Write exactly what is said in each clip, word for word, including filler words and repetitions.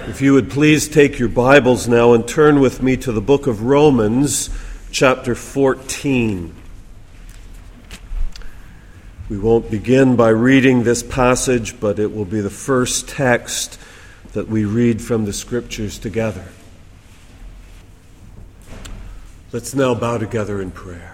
If you would please take your Bibles now and turn with me to the book of Romans, chapter fourteen. We won't begin by reading this passage, but it will be the first text that we read from the Scriptures together. Let's now bow together in prayer.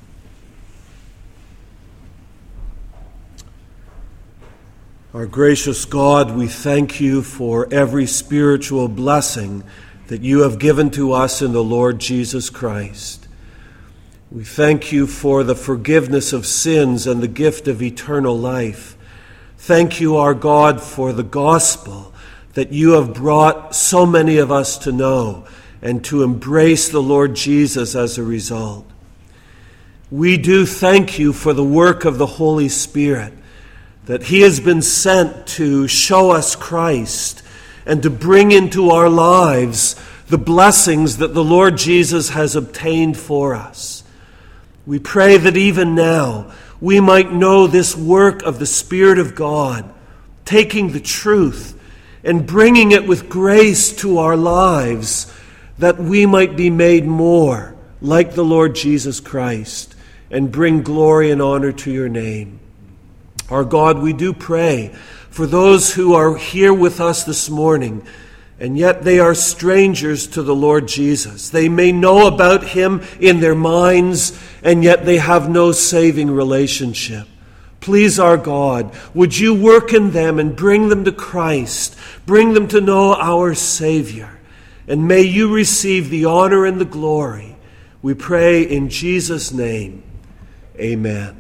Our gracious God, we thank you for every spiritual blessing that you have given to us in the Lord Jesus Christ. We thank you for the forgiveness of sins and the gift of eternal life. Thank you, our God, for the gospel that you have brought so many of us to know and to embrace the Lord Jesus as a result. We do thank you for the work of the Holy Spirit, that he has been sent to show us Christ and to bring into our lives the blessings that the Lord Jesus has obtained for us. We pray that even now we might know this work of the Spirit of God, taking the truth and bringing it with grace to our lives, that we might be made more like the Lord Jesus Christ and bring glory and honor to your name. Our God, we do pray for those who are here with us this morning, and yet they are strangers to the Lord Jesus. They may know about him in their minds, and yet they have no saving relationship. Please, our God, would you work in them and bring them to Christ, bring them to know our Savior, and may you receive the honor and the glory. We pray in Jesus' name. Amen.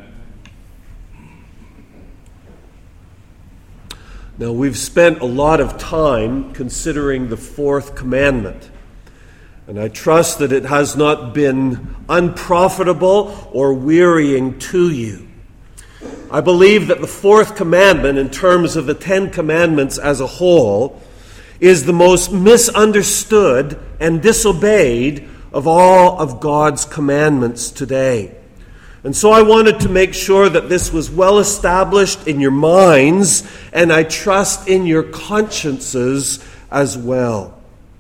Now, we've spent a lot of time considering the fourth commandment, and I trust that it has not been unprofitable or wearying to you. I believe that the fourth commandment, in terms of the Ten Commandments as a whole, is the most misunderstood and disobeyed of all of God's commandments today. And so I wanted to make sure that this was well established in your minds, and I trust in your consciences as well.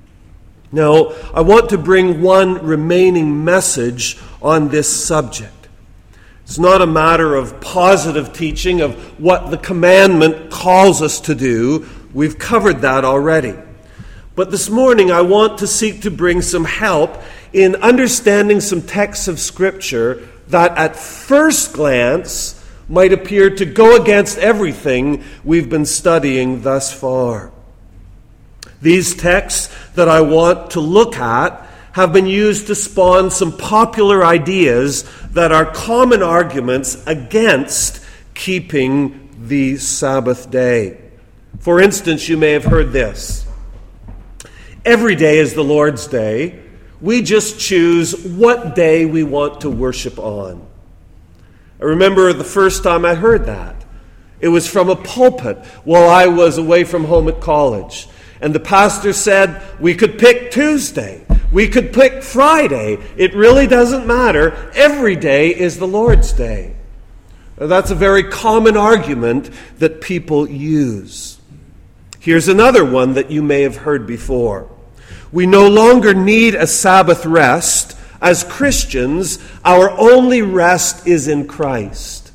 Now, I want to bring one remaining message on this subject. It's not a matter of positive teaching of what the commandment calls us to do. We've covered that already. But this morning I want to seek to bring some help in understanding some texts of Scripture that at first glance might appear to go against everything we've been studying thus far. These texts that I want to look at have been used to spawn some popular ideas that are common arguments against keeping the Sabbath day. For instance, you may have heard this: every day is the Lord's day. We just choose what day we want to worship on. I remember the first time I heard that. It was from a pulpit while I was away from home at college. And the pastor said, we could pick Tuesday. We could pick Friday. It really doesn't matter. Every day is the Lord's day. Now, that's a very common argument that people use. Here's another one that you may have heard before. We no longer need a Sabbath rest. As Christians, our only rest is in Christ.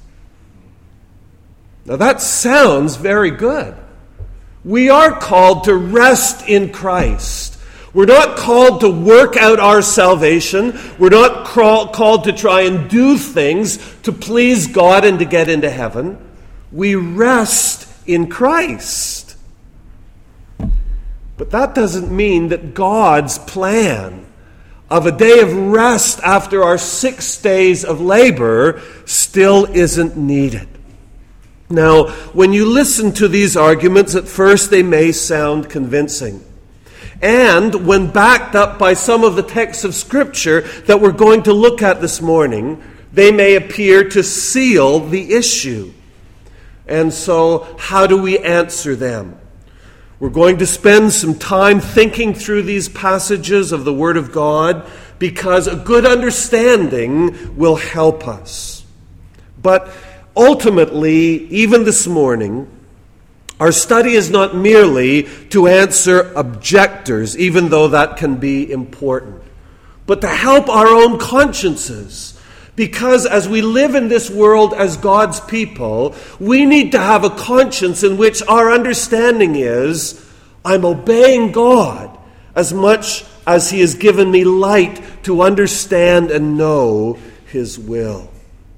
Now that sounds very good. We are called to rest in Christ. We're not called to work out our salvation. We're not called to try and do things to please God and to get into heaven. We rest in Christ. But that doesn't mean that God's plan of a day of rest after our six days of labor still isn't needed. Now, when you listen to these arguments, at first they may sound convincing. And when backed up by some of the texts of Scripture that we're going to look at this morning, they may appear to seal the issue. And so, how do we answer them? We're going to spend some time thinking through these passages of the Word of God, because a good understanding will help us. But ultimately, even this morning, Our study is not merely to answer objectors, even though that can be important, but to help our own consciences. Because as we live in this world as God's people, we need to have a conscience in which our understanding is, I'm obeying God as much as He has given me light to understand and know His will.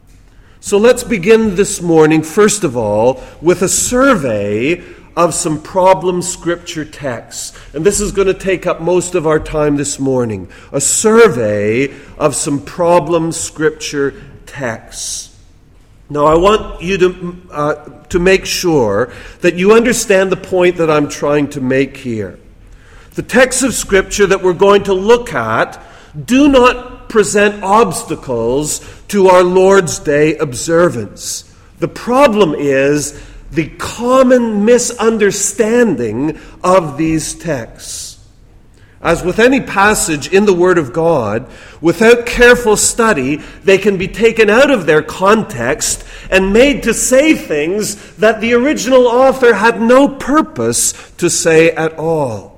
So let's begin this morning, first of all, with a survey of some problem scripture texts. And this is going to take up most of our time this morning. A survey of some problem scripture texts. Now, I want you to, uh, to make sure that you understand the point that I'm trying to make here. The texts of Scripture that we're going to look at do not present obstacles to our Lord's Day observance. The problem is the common misunderstanding of these texts. As with any passage in the Word of God, without careful study, they can be taken out of their context and made to say things that the original author had no purpose to say at all.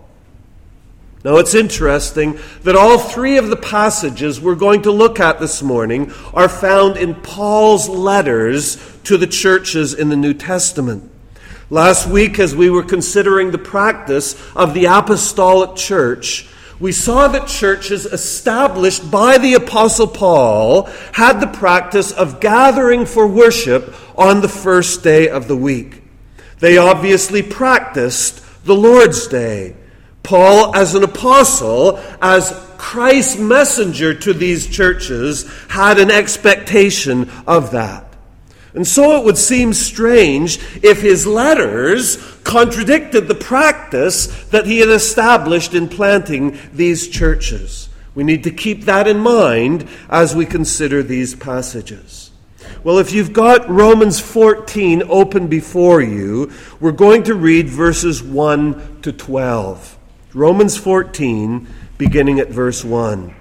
Now, it's interesting that all three of the passages we're going to look at this morning are found in Paul's letters to the churches in the New Testament. Last week, as we were considering the practice of the apostolic church, we saw that churches established by the Apostle Paul had the practice of gathering for worship on the first day of the week. They obviously practiced the Lord's Day. Paul, as an apostle, as Christ's messenger to these churches, had an expectation of that. And so it would seem strange if his letters contradicted the practice that he had established in planting these churches. We need to keep that in mind as we consider these passages. Well, if you've got Romans fourteen open before you, we're going to read verses one to twelve. Romans fourteen, beginning at verse one.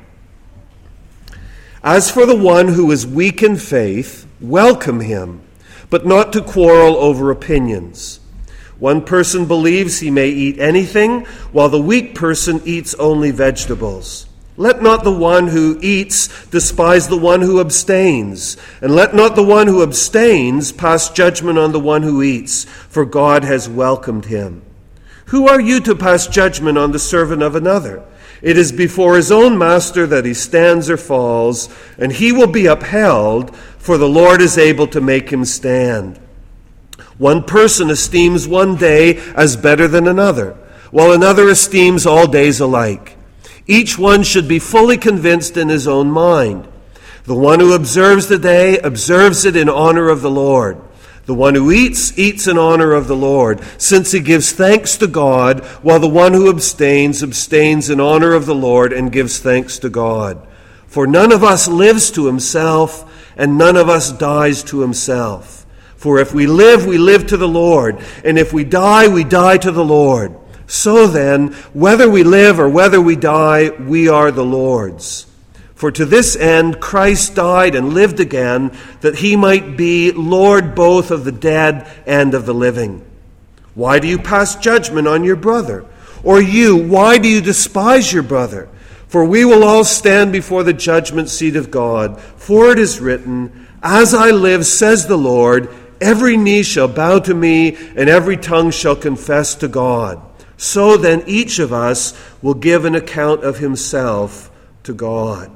As for the one who is weak in faith, welcome him, but not to quarrel over opinions. One person believes he may eat anything, while the weak person eats only vegetables. Let not the one who eats despise the one who abstains, and let not the one who abstains pass judgment on the one who eats, for God has welcomed him. Who are you to pass judgment on the servant of another? It is before his own master that he stands or falls, and he will be upheld, for the Lord is able to make him stand. One person esteems one day as better than another, while another esteems all days alike. Each one should be fully convinced in his own mind. The one who observes the day observes it in honor of the Lord. The one who eats, eats in honor of the Lord, since he gives thanks to God, while the one who abstains, abstains in honor of the Lord and gives thanks to God. For none of us lives to himself, and none of us dies to himself. For if we live, we live to the Lord, and if we die, we die to the Lord. So then, whether we live or whether we die, we are the Lord's. For to this end Christ died and lived again, that he might be Lord both of the dead and of the living. Why do you pass judgment on your brother? Or you, why do you despise your brother? For we will all stand before the judgment seat of God. For it is written, As I live, says the Lord, every knee shall bow to me, and every tongue shall confess to God. So then each of us will give an account of himself to God.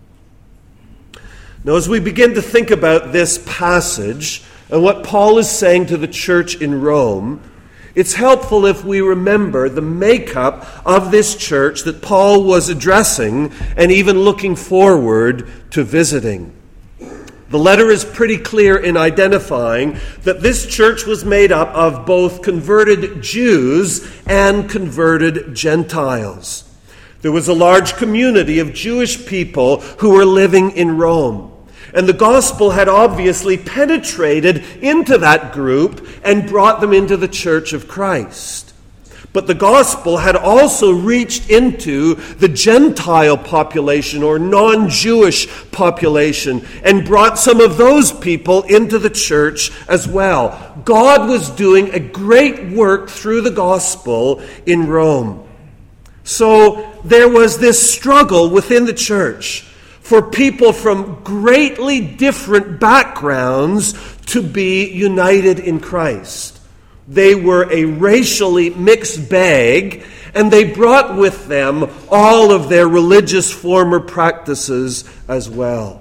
Now, as we begin to think about this passage and what Paul is saying to the church in Rome, it's helpful if we remember the makeup of this church that Paul was addressing and even looking forward to visiting. The letter is pretty clear in identifying that this church was made up of both converted Jews and converted Gentiles. There was a large community of Jewish people who were living in Rome. And the gospel had obviously penetrated into that group and brought them into the church of Christ. But the gospel had also reached into the Gentile population or non-Jewish population and brought some of those people into the church as well. God was doing a great work through the gospel in Rome. So there was this struggle within the church for people from greatly different backgrounds to be united in Christ. They were a racially mixed bag, and they brought with them all of their religious former practices as well.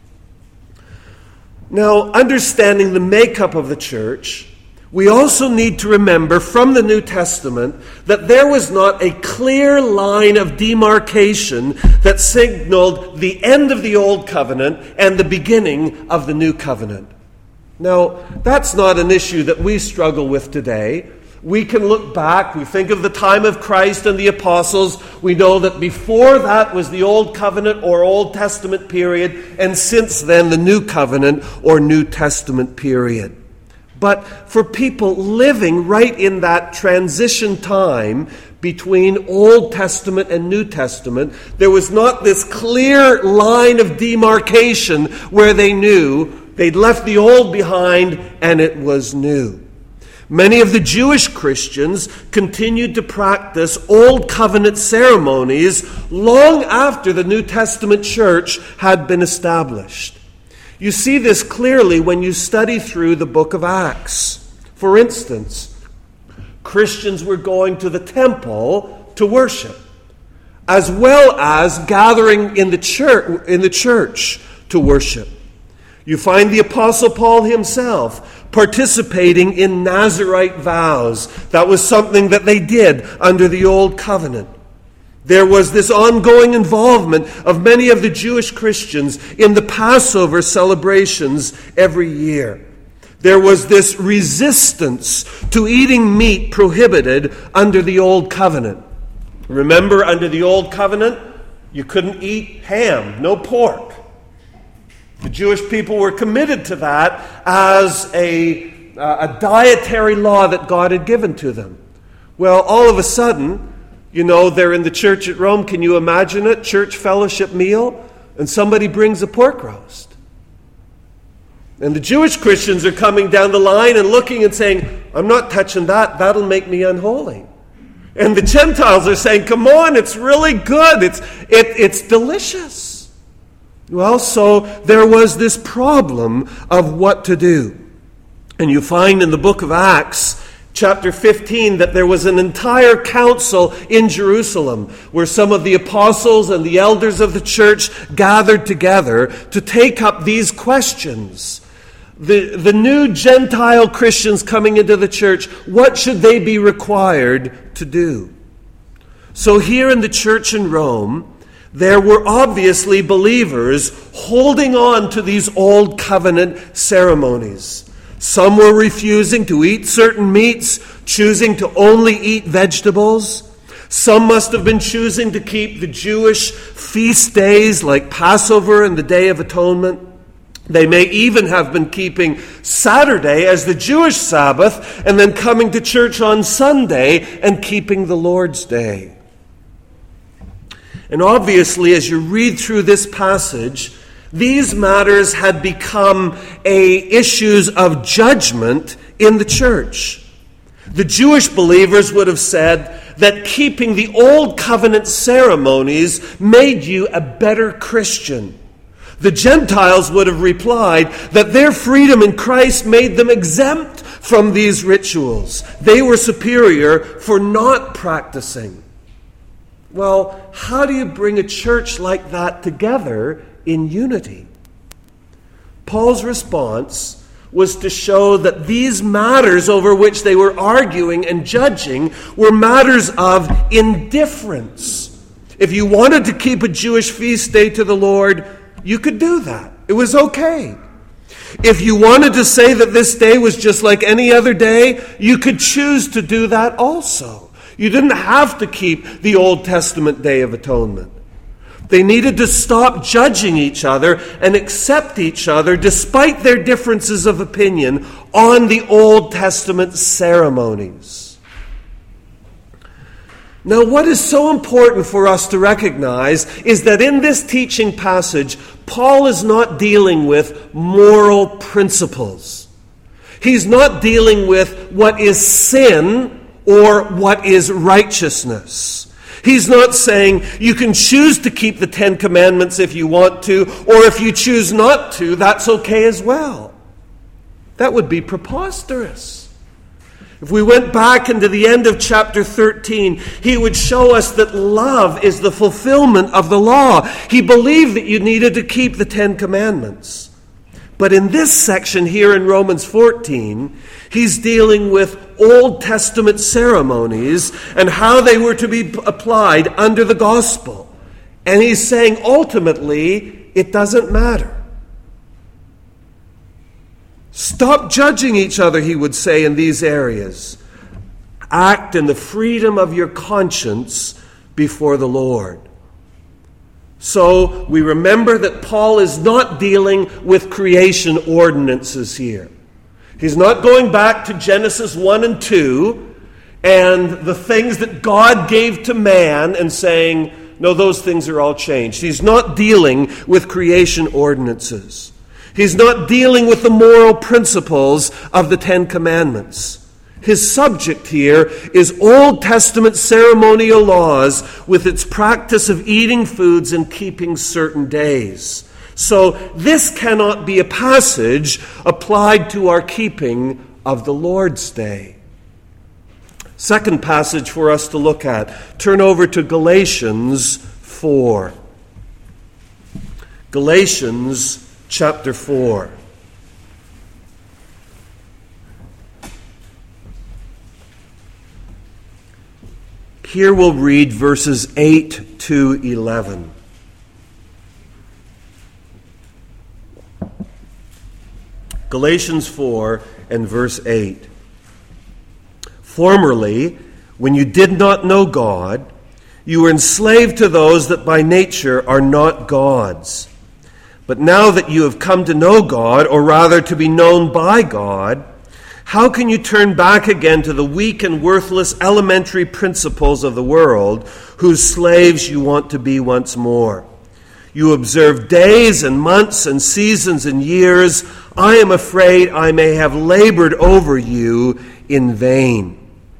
Now, understanding the makeup of the church, we also need to remember from the New Testament that there was not a clear line of demarcation that signaled the end of the Old Covenant and the beginning of the New Covenant. Now, that's not an issue that we struggle with today. We can look back, we think of the time of Christ and the apostles. We know that before that was the Old Covenant or Old Testament period, and since then the New Covenant or New Testament period. But for people living right in that transition time between Old Testament and New Testament, there was not this clear line of demarcation where they knew they'd left the old behind and it was new. Many of the Jewish Christians continued to practice Old Covenant ceremonies long after the New Testament church had been established. You see this clearly when you study through the book of Acts. For instance, Christians were going to the temple to worship, as well as gathering in the church, in the church to worship. You find the Apostle Paul himself participating in Nazirite vows. That was something that they did under the Old Covenant. There was this ongoing involvement of many of the Jewish Christians in the Passover celebrations every year. There was this resistance to eating meat prohibited under the Old Covenant. Remember, under the Old Covenant, you couldn't eat ham, no pork. The Jewish people were committed to that as a, uh, a dietary law that God had given to them. Well, all of a sudden, you know, they're in the church at Rome. Can you imagine it? Church fellowship meal, and somebody brings a pork roast. And the Jewish Christians are coming down the line and looking and saying, I'm not touching that. That'll make me unholy. And the Gentiles are saying, come on, it's really good. It's, it, it's delicious. Well, so there was this problem of what to do. And you find in the book of Acts, chapter fifteen, that there was an entire council in Jerusalem where some of the apostles and the elders of the church gathered together to take up these questions. The, the new Gentile Christians coming into the church, what should they be required to do? So here in the church in Rome, there were obviously believers holding on to these Old Covenant ceremonies. Some were refusing to eat certain meats, choosing to only eat vegetables. Some must have been choosing to keep the Jewish feast days like Passover and the Day of Atonement. They may even have been keeping Saturday as the Jewish Sabbath and then coming to church on Sunday and keeping the Lord's Day. And obviously, as you read through this passage, these matters had become a issues of judgment in the church. The Jewish believers would have said that keeping the Old Covenant ceremonies made you a better Christian. The Gentiles would have replied that their freedom in Christ made them exempt from these rituals. They were superior for not practicing. Well, how do you bring a church like that together in unity? Paul's response was to show that these matters over which they were arguing and judging were matters of indifference. If you wanted to keep a Jewish feast day to the Lord, you could do that. It was okay. If you wanted to say that this day was just like any other day, you could choose to do that also. You didn't have to keep the Old Testament Day of Atonement. They needed to stop judging each other and accept each other despite their differences of opinion on the Old Testament ceremonies. Now, what is so important for us to recognize is that in this teaching passage, Paul is not dealing with moral principles. He's not dealing with what is sin or what is righteousness. He's not saying you can choose to keep the Ten Commandments if you want to, or if you choose not to, that's okay as well. That would be preposterous. If we went back into the end of chapter thirteen, he would show us that love is the fulfillment of the law. He believed that you needed to keep the Ten Commandments. But in this section here in Romans fourteen, he's dealing with Old Testament ceremonies and how they were to be applied under the gospel. And he's saying ultimately, it doesn't matter. Stop judging each other, he would say, in these areas. Act in the freedom of your conscience before the Lord. So we remember that Paul is not dealing with creation ordinances here. He's not going back to Genesis one and two and the things that God gave to man and saying, no, those things are all changed. He's not dealing with creation ordinances. He's not dealing with the moral principles of the Ten Commandments. His subject here is Old Testament ceremonial laws with its practice of eating foods and keeping certain days. So this cannot be a passage applied to our keeping of the Lord's Day. Second passage for us to look at. Turn over to Galatians four. Galatians chapter four. Here we'll read verses eight to eleven. Galatians four and verse eight. Formerly, when you did not know God, you were enslaved to those that by nature are not gods. But now that you have come to know God, or rather to be known by God, how can you turn back again to the weak and worthless elementary principles of the world, whose slaves you want to be once more? You observe days and months and seasons and years. I am afraid I may have labored over you in vain.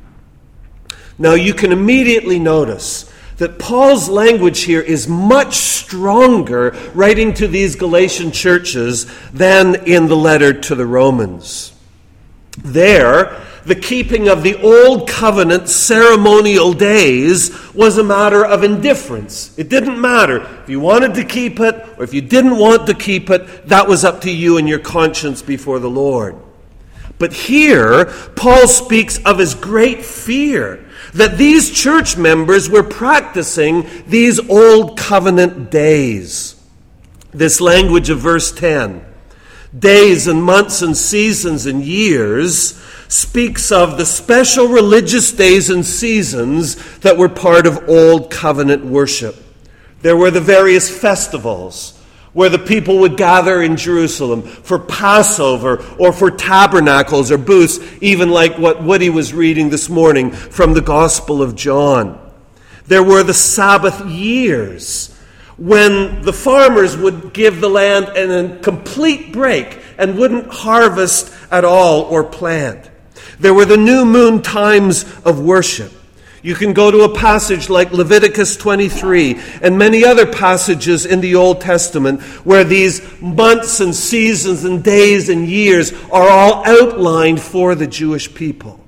Now you can immediately notice that Paul's language here is much stronger writing to these Galatian churches than in the letter to the Romans. There, the keeping of the Old Covenant ceremonial days was a matter of indifference. It didn't matter. If you wanted to keep it or if you didn't want to keep it, that was up to you and your conscience before the Lord. But here, Paul speaks of his great fear that these church members were practicing these Old Covenant days. This language of verse ten, days and months and seasons and years, speaks of the special religious days and seasons that were part of Old Covenant worship. There were the various festivals where the people would gather in Jerusalem for Passover or for tabernacles or booths, even like what Woody was reading this morning from the Gospel of John. There were the Sabbath years, when the farmers would give the land a complete break and wouldn't harvest at all or plant. There were the new moon times of worship. You can go to a passage like Leviticus twenty-three and many other passages in the Old Testament where these months and seasons and days and years are all outlined for the Jewish people.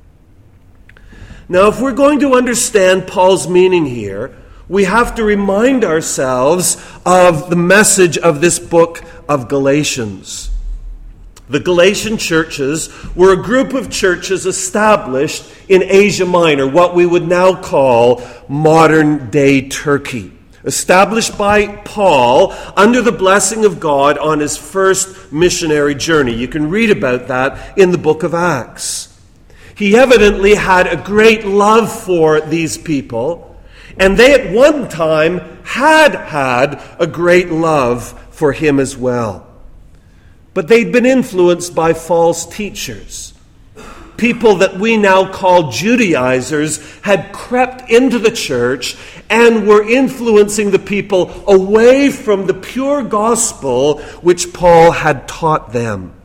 Now, if we're going to understand Paul's meaning here, we have to remind ourselves of the message of this book of Galatians. The Galatian churches were a group of churches established in Asia Minor, what we would now call modern-day Turkey. Established by Paul under the blessing of God on his first missionary journey. You can read about that in the book of Acts. He evidently had a great love for these people, and they at one time had had a great love for him as well. But they'd been influenced by false teachers. people that we now call Judaizers had crept into the church and were influencing the people away from the pure gospel which Paul had taught them.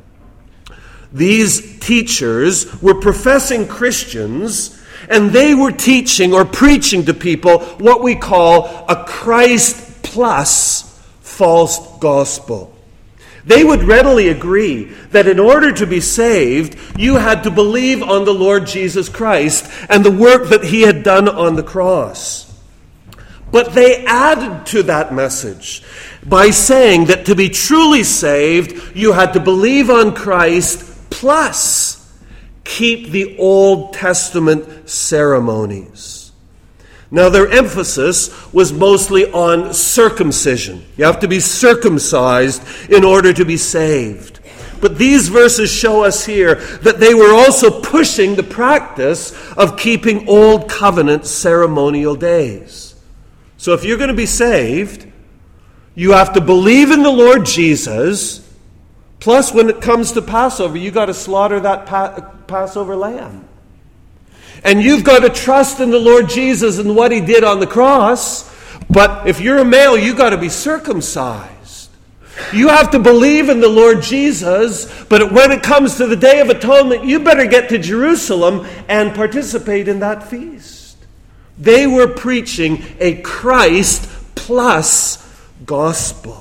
These teachers were professing Christians, and they were teaching or preaching to people what we call a Christ plus false gospel. They would readily agree that in order to be saved, you had to believe on the Lord Jesus Christ and the work that he had done on the cross. But they added to that message by saying that to be truly saved, you had to believe on Christ plus keep the Old Testament ceremonies. Now, their emphasis was mostly on circumcision. You have to be circumcised in order to be saved. But these verses show us here that they were also pushing the practice of keeping Old Covenant ceremonial days. So if you're going to be saved, you have to believe in the Lord Jesus. Plus, when it comes to Passover, you've got to slaughter that pa- Passover lamb. And you've got to trust in the Lord Jesus and what he did on the cross. But if you're a male, you've got to be circumcised. You have to believe in the Lord Jesus, but when it comes to the Day of Atonement, you better get to Jerusalem and participate in that feast. They were preaching a Christ plus gospel.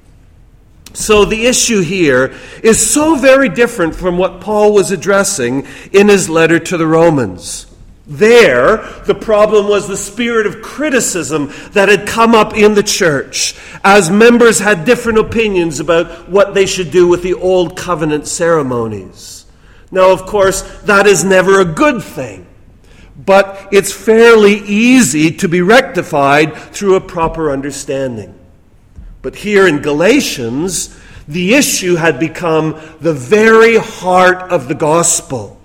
So the issue here is so very different from what Paul was addressing in his letter to the Romans. There, the problem was the spirit of criticism that had come up in the church, as members had different opinions about what they should do with the Old Covenant ceremonies. Now, of course, that is never a good thing, but it's fairly easy to be rectified through a proper understanding. But here in Galatians, the issue had become the very heart of the gospel.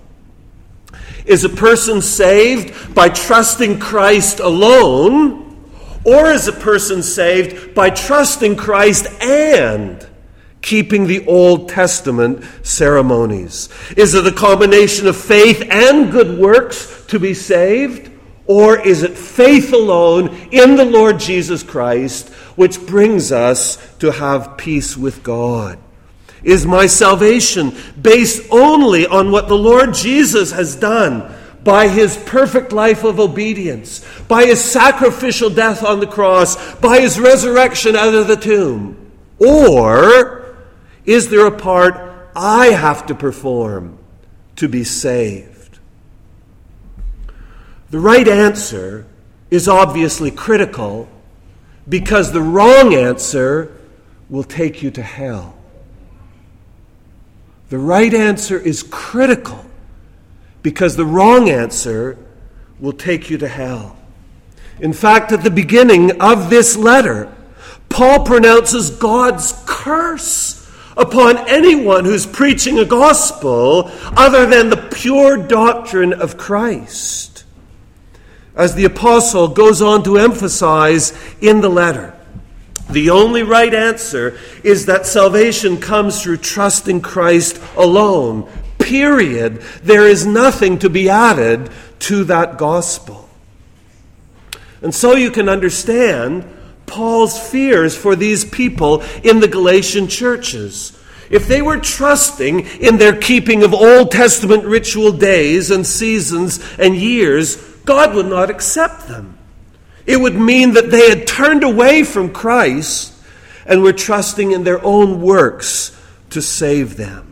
Is a person saved by trusting Christ alone, or is a person saved by trusting Christ and keeping the Old Testament ceremonies? Is it a combination of faith and good works to be saved? Or is it faith alone in the Lord Jesus Christ which brings us to have peace with God? Is my salvation based only on what the Lord Jesus has done by his perfect life of obedience, by his sacrificial death on the cross, by his resurrection out of the tomb? Or is there a part I have to perform to be saved? The right answer is obviously critical, because the wrong answer will take you to hell. The right answer is critical, because the wrong answer will take you to hell. In fact, at the beginning of this letter, Paul pronounces God's curse upon anyone who's preaching a gospel other than the pure doctrine of Christ. As the apostle goes on to emphasize in the letter, the only right answer is that salvation comes through trusting Christ alone. Period. There is nothing to be added to that gospel. And so you can understand Paul's fears for these people in the Galatian churches. If they were trusting in their keeping of Old Testament ritual days and seasons and years, God would not accept them. It would mean that they had turned away from Christ and were trusting in their own works to save them.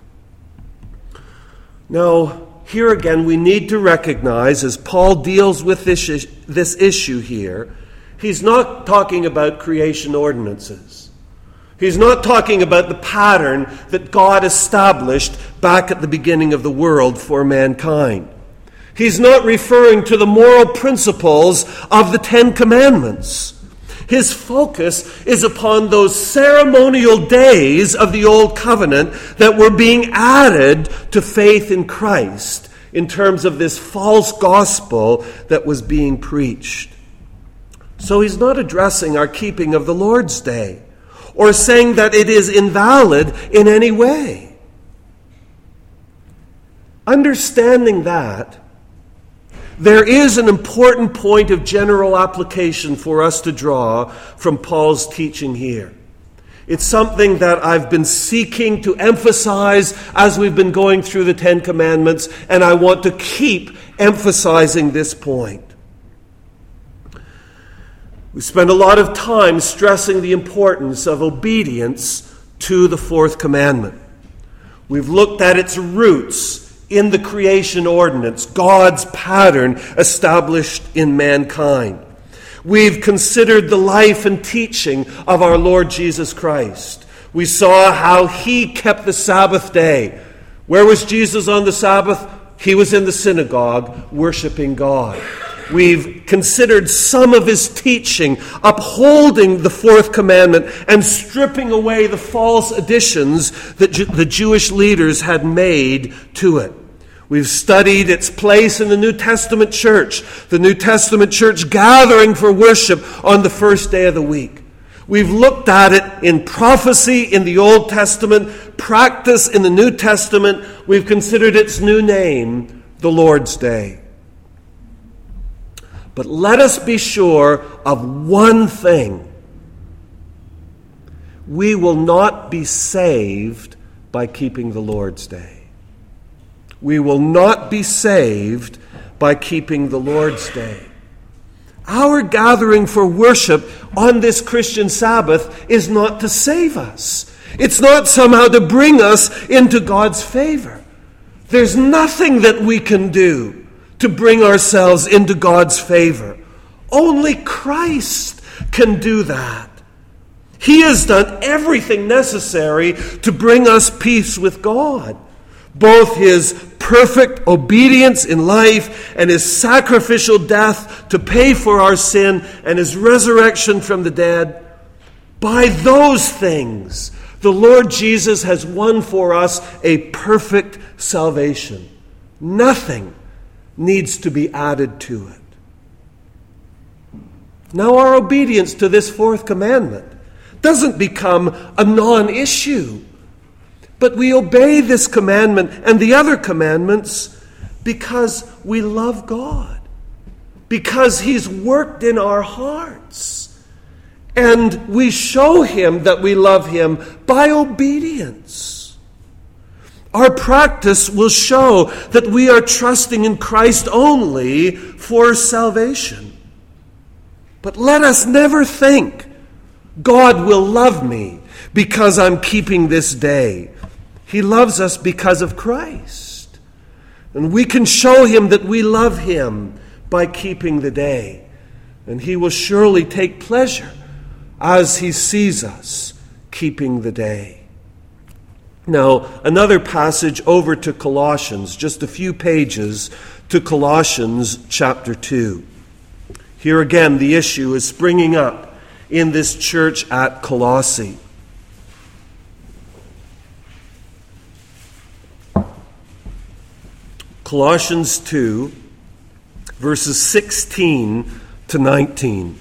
Now, here again, we need to recognize, as Paul deals with this, this issue here, he's not talking about creation ordinances. He's not talking about the pattern that God established back at the beginning of the world for mankind. He's not referring to the moral principles of the Ten Commandments. His focus is upon those ceremonial days of the Old Covenant that were being added to faith in Christ in terms of this false gospel that was being preached. So he's not addressing our keeping of the Lord's Day or saying that it is invalid in any way. Understanding that, there is an important point of general application for us to draw from Paul's teaching here. It's something that I've been seeking to emphasize as we've been going through the Ten Commandments, and I want to keep emphasizing this point. We spend a lot of time stressing the importance of obedience to the fourth commandment. We've looked at its roots in the creation ordinance, God's pattern established in mankind. We've considered the life and teaching of our Lord Jesus Christ. We saw how he kept the Sabbath day. Where was Jesus on the Sabbath? He was in the synagogue worshiping God. We've considered some of his teaching, upholding the fourth commandment and stripping away the false additions that Ju- the Jewish leaders had made to it. We've studied its place in the New Testament church, the New Testament church gathering for worship on the first day of the week. We've looked at it in prophecy in the Old Testament, practice in the New Testament. We've considered its new name, the Lord's Day. But let us be sure of one thing. We will not be saved by keeping the Lord's Day. We will not be saved by keeping the Lord's Day. Our gathering for worship on this Christian Sabbath is not to save us. It's not somehow to bring us into God's favor. There's nothing that we can do to bring ourselves into God's favor. Only Christ can do that. He has done everything necessary to bring us peace with God. Both his perfect obedience in life and his sacrificial death to pay for our sin and his resurrection from the dead. By those things, the Lord Jesus has won for us a perfect salvation. Nothing needs to be added to it. Now, our obedience to this fourth commandment doesn't become a non-issue. But we obey this commandment and the other commandments because we love God, because he's worked in our hearts. And we show him that we love him by obedience. Our practice will show that we are trusting in Christ only for salvation. But let us never think, God will love me because I'm keeping this day. He loves us because of Christ. And we can show him that we love him by keeping the day. And he will surely take pleasure as he sees us keeping the day. Now, another passage over to Colossians, just a few pages to Colossians chapter two. Here again, the issue is springing up in this church at Colossae. Colossians two, verses sixteen to nineteen.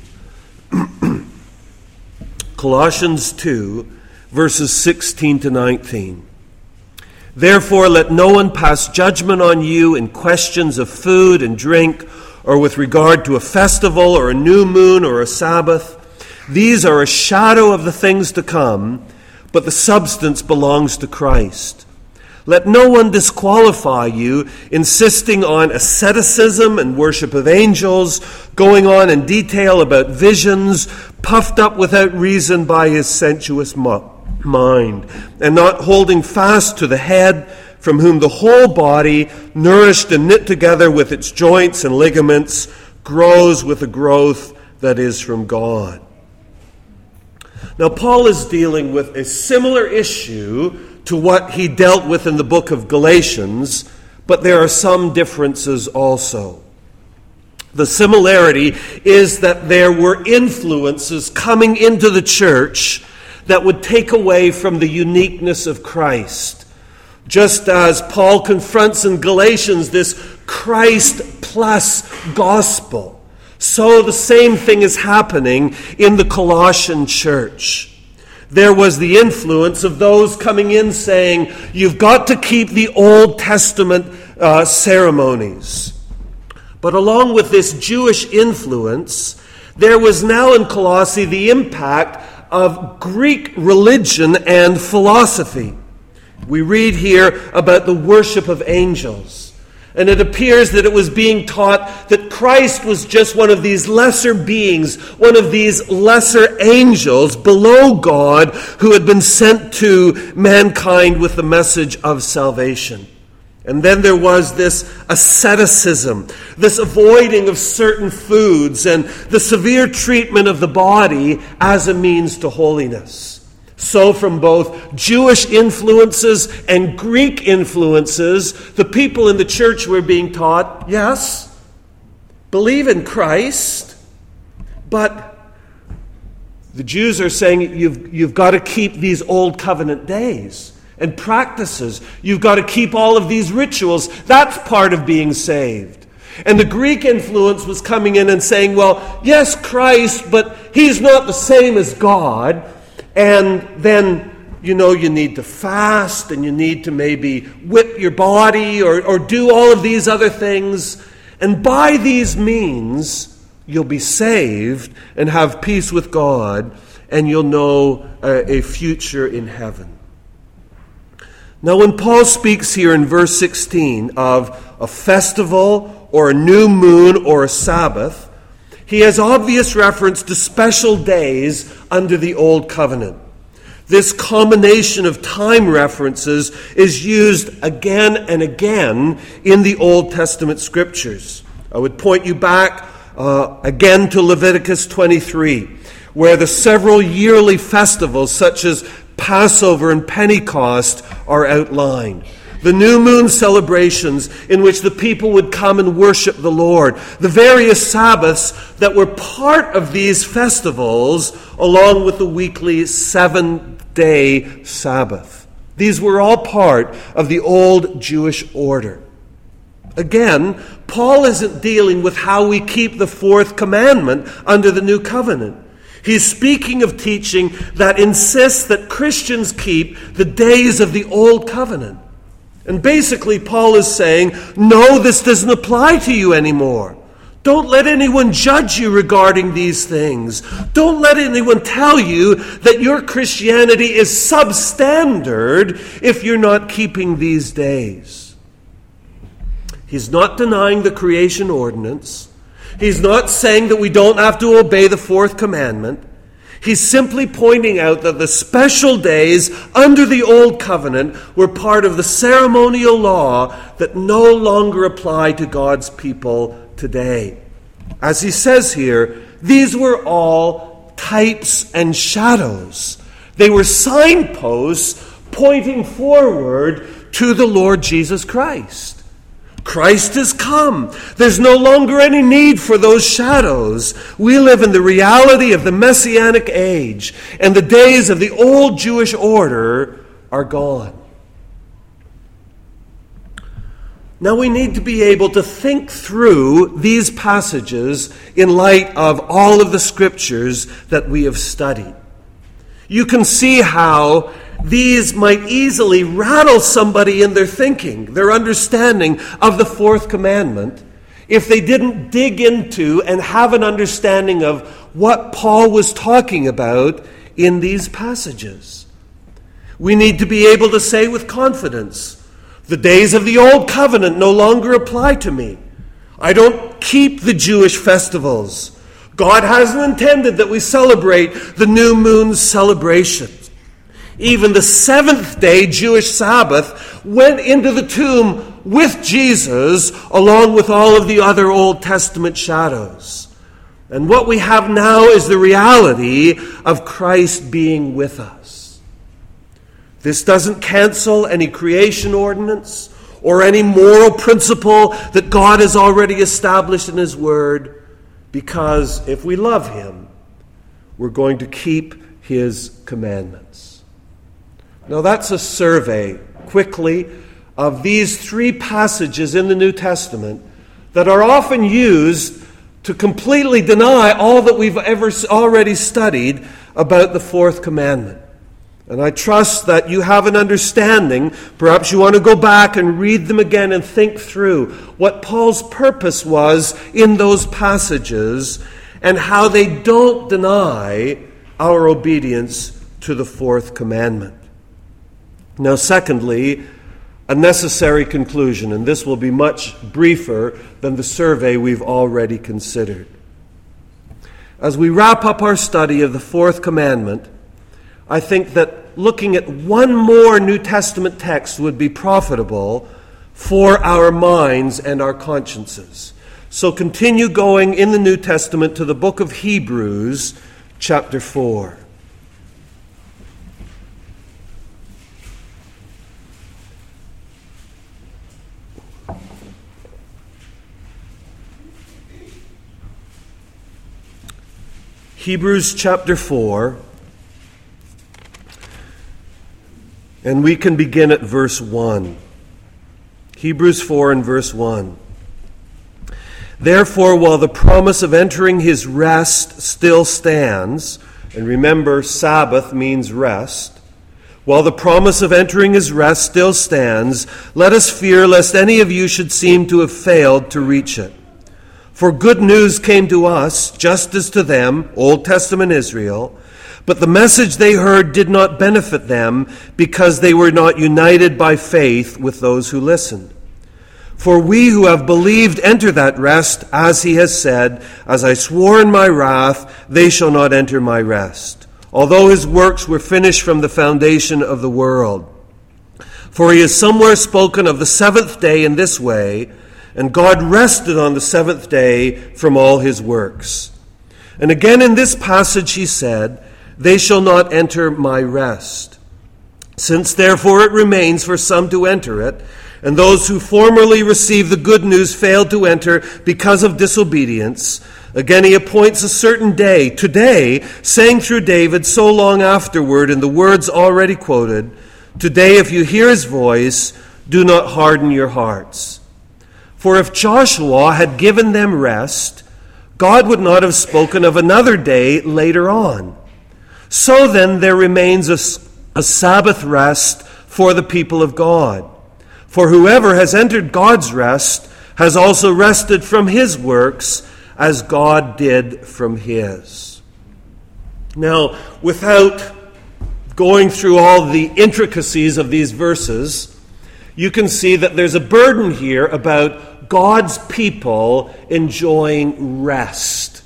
Colossians two, verses sixteen to nineteen. Therefore, let no one pass judgment on you in questions of food and drink, or with regard to a festival, or a new moon, or a Sabbath. These are a shadow of the things to come, but the substance belongs to Christ. Let no one disqualify you, insisting on asceticism and worship of angels, going on in detail about visions, puffed up without reason by his sensuous mind, and not holding fast to the head, from whom the whole body, nourished and knit together with its joints and ligaments, grows with a growth that is from God. Now, Paul is dealing with a similar issue to what he dealt with in the book of Galatians, but there are some differences also. The similarity is that there were influences coming into the church that would take away from the uniqueness of Christ. Just as Paul confronts in Galatians this Christ plus gospel, so the same thing is happening in the Colossian church. There was the influence of those coming in saying, you've got to keep the Old Testament uh, ceremonies. But along with this Jewish influence, there was now in Colossae the impact of Greek religion and philosophy. We read here about the worship of angels. And it appears that it was being taught that Christ was just one of these lesser beings, one of these lesser angels below God who had been sent to mankind with the message of salvation. And then there was this asceticism, this avoiding of certain foods, and the severe treatment of the body as a means to holiness. So from both Jewish influences and Greek influences, the people in the church were being taught, yes, believe in Christ, but the Jews are saying you've, you've got to keep these old covenant days and practices. You've got to keep all of these rituals. That's part of being saved. And the Greek influence was coming in and saying, well, yes, Christ, but he's not the same as God. And then, you know, you need to fast and you need to maybe whip your body or, or do all of these other things. And by these means, you'll be saved and have peace with God, and you'll know a, a future in heaven. Now, when Paul speaks here in verse sixteen of a festival or a new moon or a Sabbath, he has obvious reference to special days under the Old Covenant. This combination of time references is used again and again in the Old Testament Scriptures. I would point you back uh, again to Leviticus twenty-three, where the several yearly festivals such as Passover and Pentecost are outlined. The new moon celebrations in which the people would come and worship the Lord. The various Sabbaths that were part of these festivals, along with the weekly seven-day Sabbath. These were all part of the old Jewish order. Again, Paul isn't dealing with how we keep the fourth commandment under the new covenant. He's speaking of teaching that insists that Christians keep the days of the old covenant. And basically, Paul is saying, no, this doesn't apply to you anymore. Don't let anyone judge you regarding these things. Don't let anyone tell you that your Christianity is substandard if you're not keeping these days. He's not denying the creation ordinance. He's not saying that we don't have to obey the fourth commandment. He's simply pointing out that the special days under the Old Covenant were part of the ceremonial law that no longer apply to God's people today. As he says here, these were all types and shadows. They were signposts pointing forward to the Lord Jesus Christ. Christ has come. There's no longer any need for those shadows. We live in the reality of the Messianic age, and the days of the old Jewish order are gone. Now we need to be able to think through these passages in light of all of the scriptures that we have studied. You can see how these might easily rattle somebody in their thinking, their understanding of the fourth commandment, if they didn't dig into and have an understanding of what Paul was talking about in these passages. We need to be able to say with confidence, the days of the old covenant no longer apply to me. I don't keep the Jewish festivals. God hasn't intended that we celebrate the new moon celebration. Even the seventh day Jewish Sabbath went into the tomb with Jesus, along with all of the other Old Testament shadows. And what we have now is the reality of Christ being with us. This doesn't cancel any creation ordinance or any moral principle that God has already established in His Word, because if we love Him, we're going to keep His commandments. Now that's a survey, quickly, of these three passages in the New Testament that are often used to completely deny all that we've ever already studied about the fourth commandment. And I trust that you have an understanding. Perhaps you want to go back and read them again and think through what Paul's purpose was in those passages and how they don't deny our obedience to the fourth commandment. Now, secondly, a necessary conclusion, and this will be much briefer than the survey we've already considered. As we wrap up our study of the fourth commandment, I think that looking at one more New Testament text would be profitable for our minds and our consciences. So continue going in the New Testament to the book of Hebrews, chapter four. Hebrews chapter four, and we can begin at verse one. Hebrews four and verse one. Therefore, while the promise of entering his rest still stands, and remember, Sabbath means rest, while the promise of entering his rest still stands, let us fear lest any of you should seem to have failed to reach it. For good news came to us, just as to them, Old Testament Israel, but the message they heard did not benefit them because they were not united by faith with those who listened. For we who have believed enter that rest, as he has said, as I swore in my wrath, they shall not enter my rest, although his works were finished from the foundation of the world. For he has somewhere spoken of the seventh day in this way, and God rested on the seventh day from all his works. And again in this passage he said, they shall not enter my rest. Since therefore it remains for some to enter it, and those who formerly received the good news failed to enter because of disobedience, again he appoints a certain day, today, saying through David so long afterward in the words already quoted, today if you hear his voice, do not harden your hearts. For if Joshua had given them rest, God would not have spoken of another day later on. So then there remains a, a Sabbath rest for the people of God. For whoever has entered God's rest has also rested from his works as God did from his. Now, without going through all the intricacies of these verses, you can see that there's a burden here about God's people enjoying rest.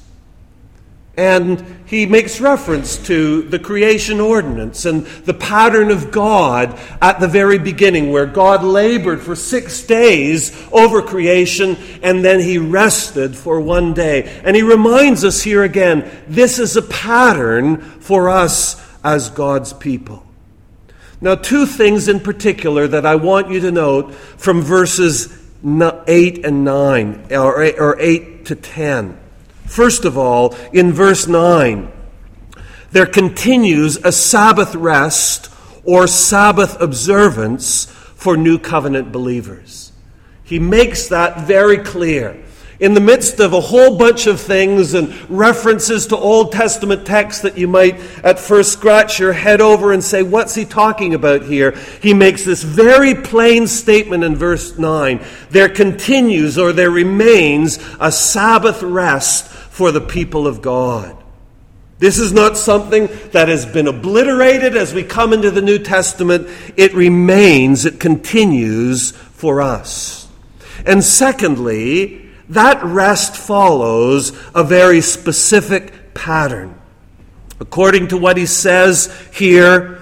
And he makes reference to the creation ordinance and the pattern of God at the very beginning, where God labored for six days over creation and then he rested for one day. And he reminds us here again, this is a pattern for us as God's people. Now, two things in particular that I want you to note from verses eight and nine, or eight to ten. First of all, in verse nine, there continues a Sabbath rest or Sabbath observance for New Covenant believers. He makes that very clear. In the midst of a whole bunch of things and references to Old Testament texts that you might at first scratch your head over and say, what's he talking about here? He makes this very plain statement in verse nine. There continues or there remains a Sabbath rest for the people of God. This is not something that has been obliterated as we come into the New Testament. It remains, it continues for us. And secondly, that rest follows a very specific pattern. According to what he says here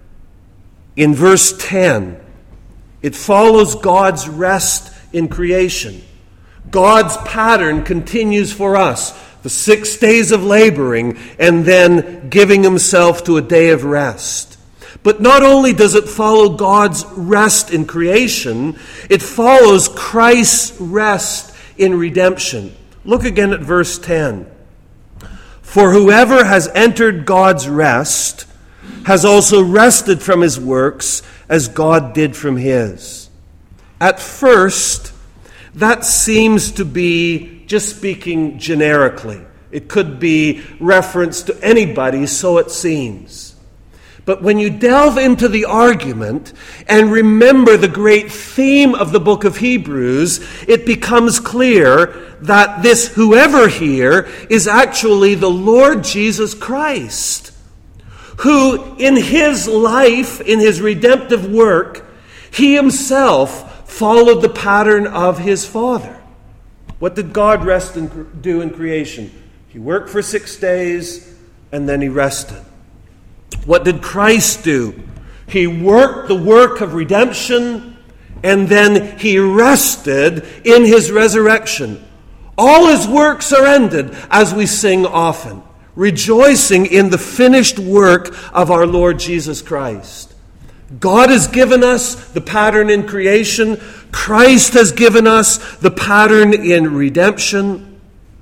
in verse ten, it follows God's rest in creation. God's pattern continues for us. The six days of laboring and then giving himself to a day of rest. But not only does it follow God's rest in creation, it follows Christ's rest in redemption. Look again at verse ten. For whoever has entered God's rest has also rested from his works as God did from his. At first, that seems to be just speaking generically. It could be reference to anybody, so it seems. But when you delve into the argument and remember the great theme of the book of Hebrews, it becomes clear that this whoever here is actually the Lord Jesus Christ, who in his life, in his redemptive work, he himself followed the pattern of his Father. What did God rest and do in creation? He worked for six days and then he rested. What did Christ do? He worked the work of redemption and then he rested in his resurrection. All his works are ended, as we sing often, rejoicing in the finished work of our Lord Jesus Christ. God has given us the pattern in creation. Christ has given us the pattern in redemption.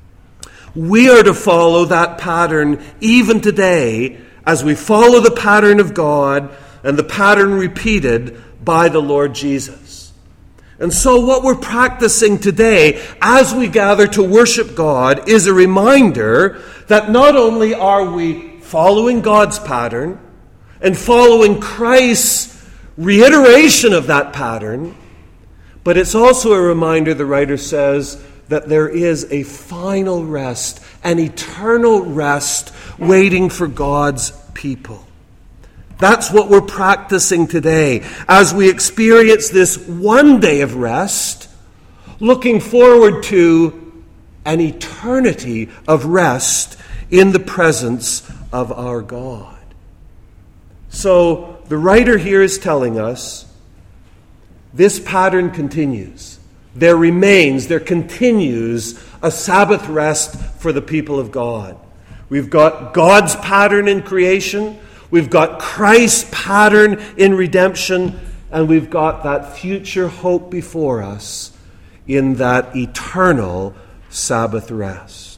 We are to follow that pattern even today as we follow the pattern of God and the pattern repeated by the Lord Jesus. And so what we're practicing today as we gather to worship God is a reminder that not only are we following God's pattern and following Christ's reiteration of that pattern, but it's also a reminder, the writer says, that there is a final rest, an eternal rest waiting for God's people. That's what we're practicing today as we experience this one day of rest, looking forward to an eternity of rest in the presence of our God. So the writer here is telling us this pattern continues. There remains, there continues a Sabbath rest for the people of God. We've got God's pattern in creation, we've got Christ's pattern in redemption, and we've got that future hope before us in that eternal Sabbath rest.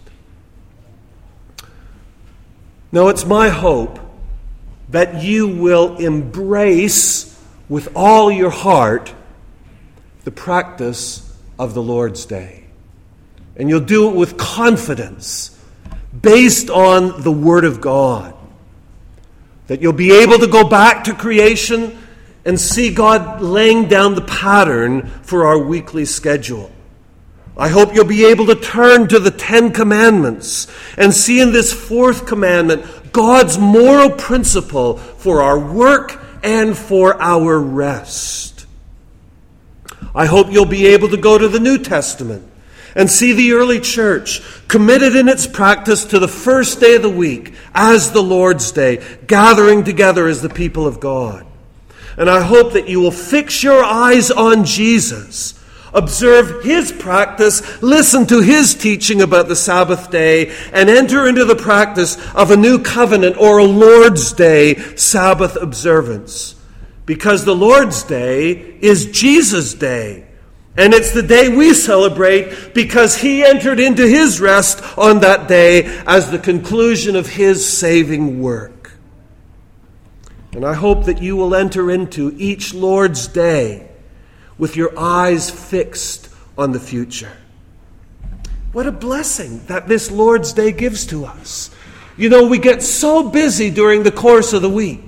Now, it's my hope that you will embrace with all your heart the practice of the Lord's Day. And you'll do it with confidence, based on the Word of God. That you'll be able to go back to creation and see God laying down the pattern for our weekly schedule. I hope you'll be able to turn to the Ten Commandments and see in this fourth commandment God's moral principle for our work and for our rest. I hope you'll be able to go to the New Testament and see the early church committed in its practice to the first day of the week as the Lord's Day, gathering together as the people of God. And I hope that you will fix your eyes on Jesus, observe his practice, listen to his teaching about the Sabbath day, and enter into the practice of a new covenant or a Lord's Day Sabbath observance. Because the Lord's Day is Jesus' day. And it's the day we celebrate because he entered into his rest on that day as the conclusion of his saving work. And I hope that you will enter into each Lord's Day with your eyes fixed on the future. What a blessing that this Lord's Day gives to us. You know, we get so busy during the course of the week.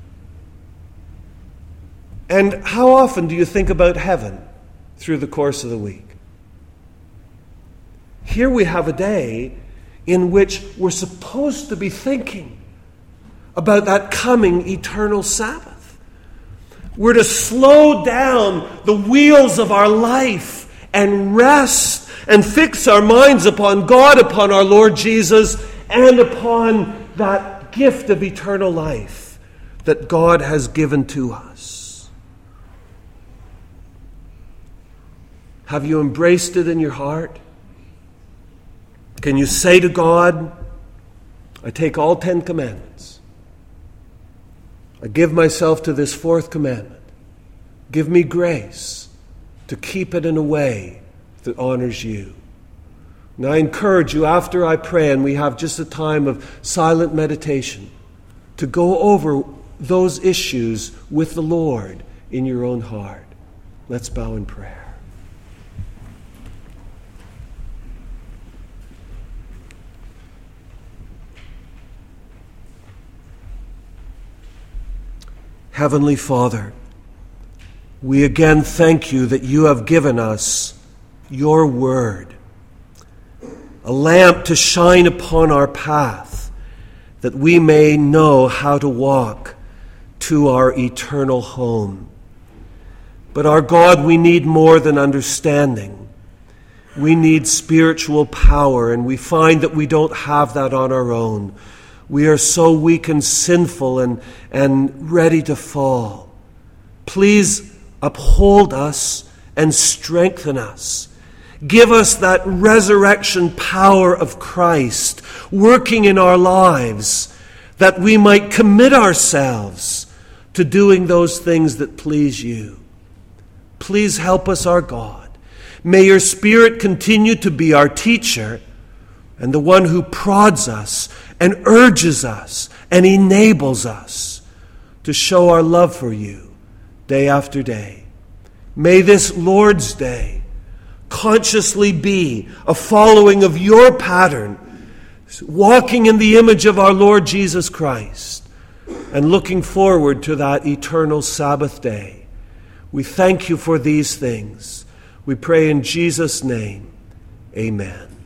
And how often do you think about heaven through the course of the week? Here we have a day in which we're supposed to be thinking about that coming eternal Sabbath. We're to slow down the wheels of our life and rest and fix our minds upon God, upon our Lord Jesus, and upon that gift of eternal life that God has given to us. Have you embraced it in your heart? Can you say to God, I take all Ten Commandments. I give myself to this fourth commandment. Give me grace to keep it in a way that honors you. And I encourage you, after I pray and we have just a time of silent meditation, to go over those issues with the Lord in your own heart. Let's bow in prayer. Heavenly Father, we again thank you that you have given us your word, a lamp to shine upon our path, that we may know how to walk to our eternal home. But our God, we need more than understanding. We need spiritual power, and we find that we don't have that on our own. We are so weak and sinful and, and ready to fall. Please uphold us and strengthen us. Give us that resurrection power of Christ working in our lives, that we might commit ourselves to doing those things that please you. Please help us, our God. May your Spirit continue to be our teacher and the one who prods us and urges us and enables us to show our love for you day after day. May this Lord's Day consciously be a following of your pattern, walking in the image of our Lord Jesus Christ and looking forward to that eternal Sabbath day. We thank you for these things. We pray in Jesus' name. Amen.